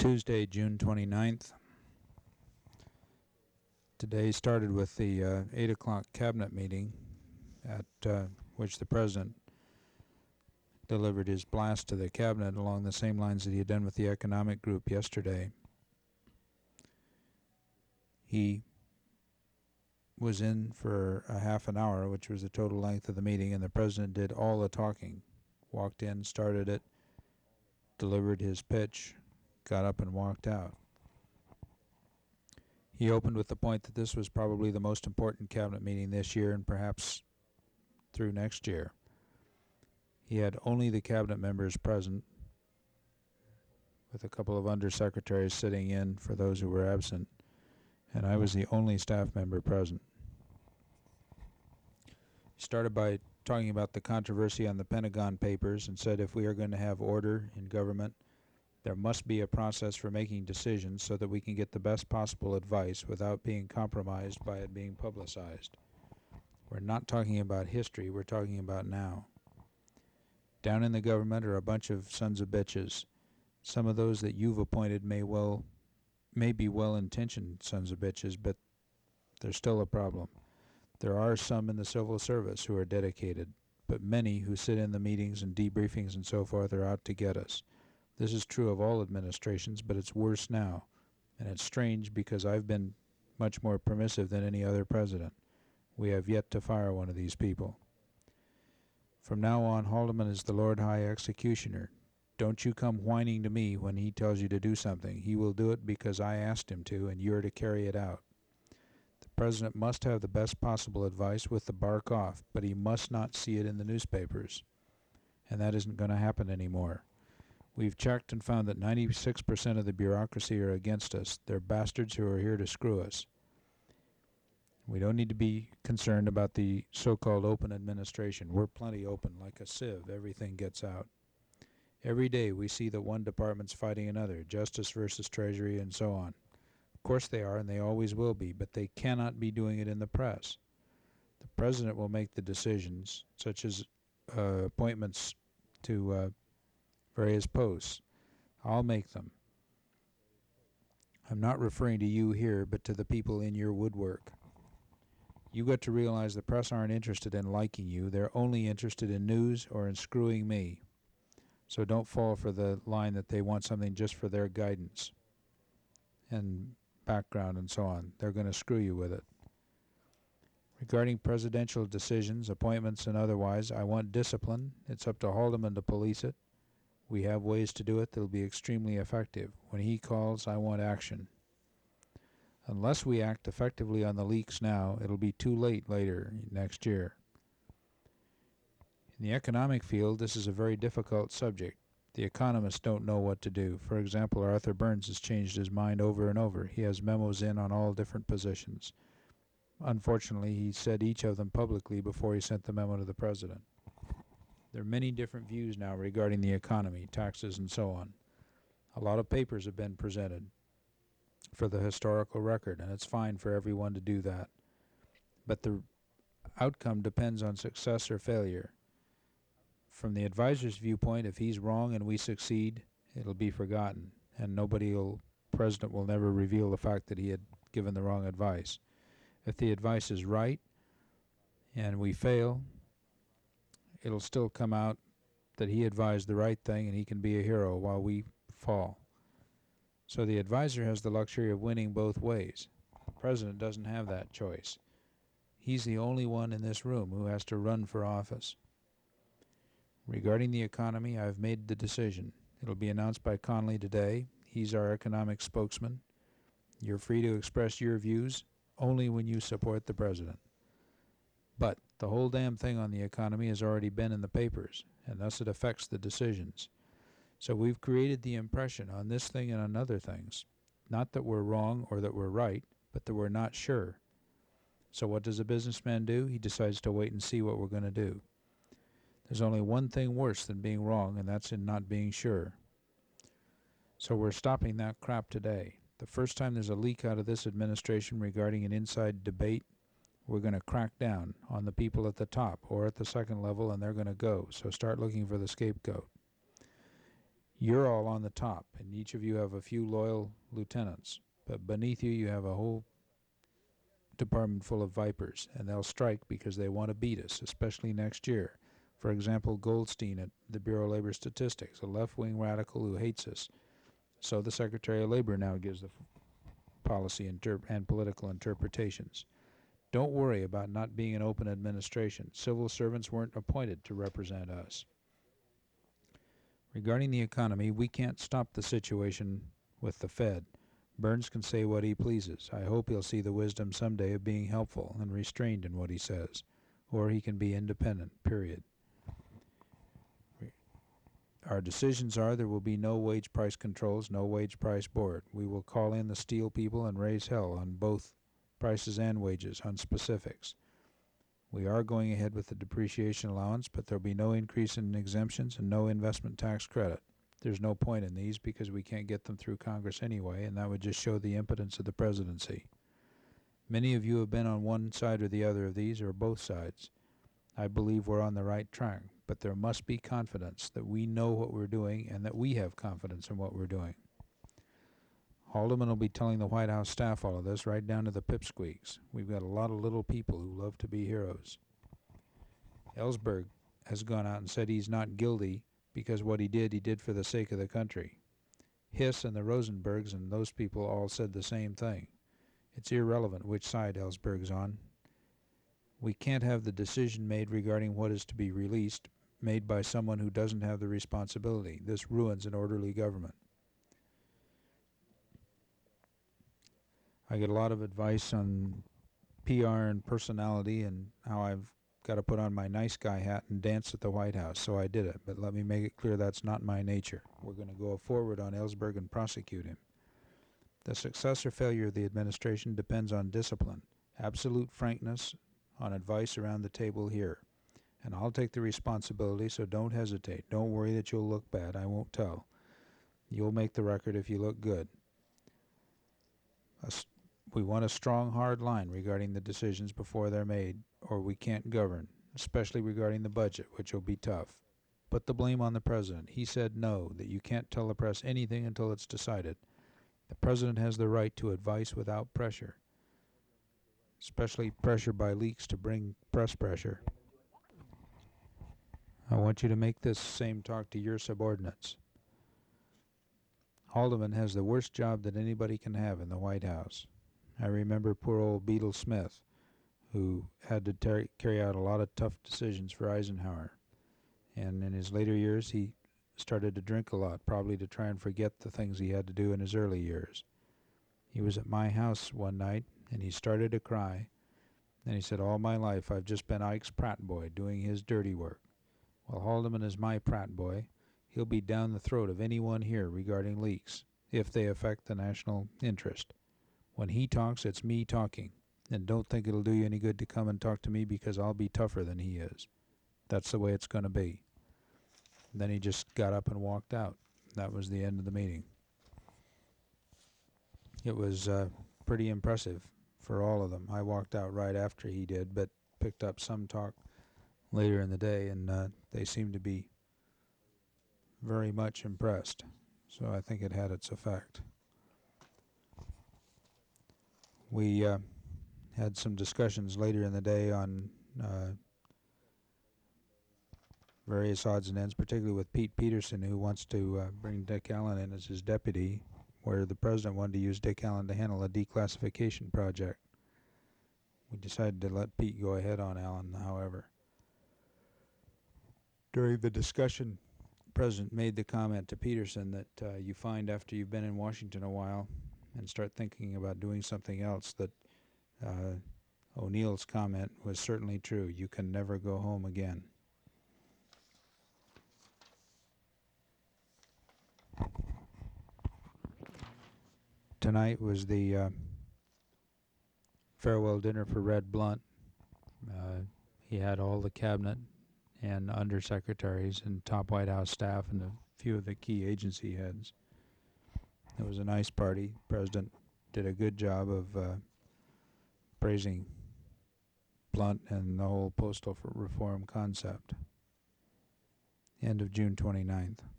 Tuesday, June 29th. Today started with the 8 o'clock cabinet meeting at which the President delivered his blast to the cabinet along the same lines that he had done with the economic group yesterday. He was in for a half an hour, which was the total length of the meeting, and the President did all the talking. Walked in, started it, delivered his pitch, got up and walked out. He opened with the point that this was probably the most important cabinet meeting this year and perhaps through next year. He had only the cabinet members present, with a couple of undersecretaries sitting in for those who were absent, and I was the only staff member present. He started by talking about the controversy on the Pentagon Papers and said if we are going to have order in government, there must be a process for making decisions so that we can get the best possible advice without being compromised by it being publicized. We're not talking about history, we're talking about now. Down in the government are a bunch of sons of bitches. Some of those that you've appointed may be well-intentioned sons of bitches, but there's still a problem. There are some in the civil service who are dedicated, but many who sit in the meetings and debriefings and so forth are out to get us. This is true of all administrations, but it's worse now. And it's strange because I've been much more permissive than any other president. We have yet to fire one of these people. From now on, Haldeman is the Lord High Executioner. Don't you come whining to me when he tells you to do something. He will do it because I asked him to, and you're to carry it out. The President must have the best possible advice with the bark off, but he must not see it in the newspapers. And that isn't going to happen anymore. We've checked and found that 96% of the bureaucracy are against us. They're bastards who are here to screw us. We don't need to be concerned about the so-called open administration. We're plenty open, like a sieve. Everything gets out. Every day we see that one department's fighting another, Justice versus Treasury and so on. Of course they are, and they always will be, but they cannot be doing it in the press. The President will make the decisions, such as appointments to various posts. I'll make them. I'm not referring to you here, but to the people in your woodwork. You got to realize the press aren't interested in liking you. They're only interested in news or in screwing me. So don't fall for the line that they want something just for their guidance and background and so on. They're going to screw you with it. Regarding presidential decisions, appointments and otherwise, I want discipline. It's up to Haldeman to police it. We have ways to do it that will be extremely effective. When he calls, I want action. Unless we act effectively on the leaks now, it'll be too late later next year. In the economic field, this is a very difficult subject. The economists don't know what to do. For example, Arthur Burns has changed his mind over and over. He has memos in on all different positions. Unfortunately, he said each of them publicly before he sent the memo to the President. There are many different views now regarding the economy, taxes, and so on. A lot of papers have been presented for the historical record, and it's fine for everyone to do that. But the outcome depends on success or failure. From the advisor's viewpoint, if he's wrong and we succeed, it'll be forgotten, and President will never reveal the fact that he had given the wrong advice. If the advice is right and we fail, it'll still come out that he advised the right thing and he can be a hero while we fall. So the advisor has the luxury of winning both ways. The President doesn't have that choice. He's the only one in this room who has to run for office. Regarding the economy, I've made the decision. It'll be announced by Connolly today. He's our economic spokesman. You're free to express your views only when you support the President. But the whole damn thing on the economy has already been in the papers, and thus it affects the decisions. So we've created the impression on this thing and on other things, not that we're wrong or that we're right, but that we're not sure. So what does a businessman do? He decides to wait and see what we're going to do. There's only one thing worse than being wrong, and that's in not being sure. So we're stopping that crap today. The first time there's a leak out of this administration regarding an inside debate, we're going to crack down on the people at the top or at the second level, and they're going to go. So start looking for the scapegoat. You're all on the top, and each of you have a few loyal lieutenants. But beneath you, you have a whole department full of vipers, and they'll strike because they want to beat us, especially next year. For example, Goldstein at the Bureau of Labor Statistics, a left-wing radical who hates us. So the Secretary of Labor now gives the policy and political interpretations. Don't worry about not being an open administration. Civil servants weren't appointed to represent us. Regarding the economy, we can't stop the situation with the Fed. Burns can say what he pleases. I hope he'll see the wisdom someday of being helpful and restrained in what he says. Or he can be independent, period. Our decisions are there will be no wage price controls, no wage price board. We will call in the steel people and raise hell on both prices and wages, on specifics. We are going ahead with the depreciation allowance, but there'll be no increase in exemptions and no investment tax credit. There's no point in these because we can't get them through Congress anyway, and that would just show the impotence of the presidency. Many of you have been on one side or the other of these, or both sides. I believe we're on the right track, but there must be confidence that we know what we're doing and that we have confidence in what we're doing. Haldeman will be telling the White House staff all of this, right down to the pipsqueaks. We've got a lot of little people who love to be heroes. Ellsberg has gone out and said he's not guilty because what he did for the sake of the country. Hiss and the Rosenbergs and those people all said the same thing. It's irrelevant which side Ellsberg's on. We can't have the decision made regarding what is to be released made by someone who doesn't have the responsibility. This ruins an orderly government. I get a lot of advice on PR and personality and how I've got to put on my nice guy hat and dance at the White House, so I did it. But let me make it clear that's not my nature. We're going to go forward on Ellsberg and prosecute him. The success or failure of the administration depends on discipline, absolute frankness, on advice around the table here. And I'll take the responsibility, so don't hesitate. Don't worry that you'll look bad. I won't tell. You'll make the record if you look good. We want a strong, hard line regarding the decisions before they're made, or we can't govern, especially regarding the budget, which will be tough. Put the blame on the president. He said no, that you can't tell the press anything until it's decided. The president has the right to advice without pressure, especially pressure by leaks to bring press pressure. I want you to make this same talk to your subordinates. Haldeman has the worst job that anybody can have in the White House. I remember poor old Beadle Smith, who had to carry out a lot of tough decisions for Eisenhower. And in his later years, he started to drink a lot, probably to try and forget the things he had to do in his early years. He was at my house one night, and he started to cry. And he said, all my life I've just been Ike's Pratt boy, doing his dirty work. Well, Haldeman is my Pratt boy. He'll be down the throat of anyone here regarding leaks, if they affect the national interest. When he talks, it's me talking. And don't think it'll do you any good to come and talk to me because I'll be tougher than he is. That's the way it's going to be. Then he just got up and walked out. That was the end of the meeting. It was pretty impressive for all of them. I walked out right after he did, but picked up some talk later in the day, and they seemed to be very much impressed. So I think it had its effect. We had some discussions later in the day on various odds and ends, particularly with Pete Peterson, who wants to bring Dick Allen in as his deputy, where the president wanted to use Dick Allen to handle a declassification project. We decided to let Pete go ahead on Allen, however. During the discussion, the president made the comment to Peterson that you find after you've been in Washington a while and start thinking about doing something else that O'Neill's comment was certainly true. You can never go home again. Tonight was the farewell dinner for Red Blunt. He had all the cabinet and undersecretaries and top White House staff and a few of the key agency heads. It was a nice party. The president did a good job of praising Blunt and the whole postal reform concept. End of June 29th.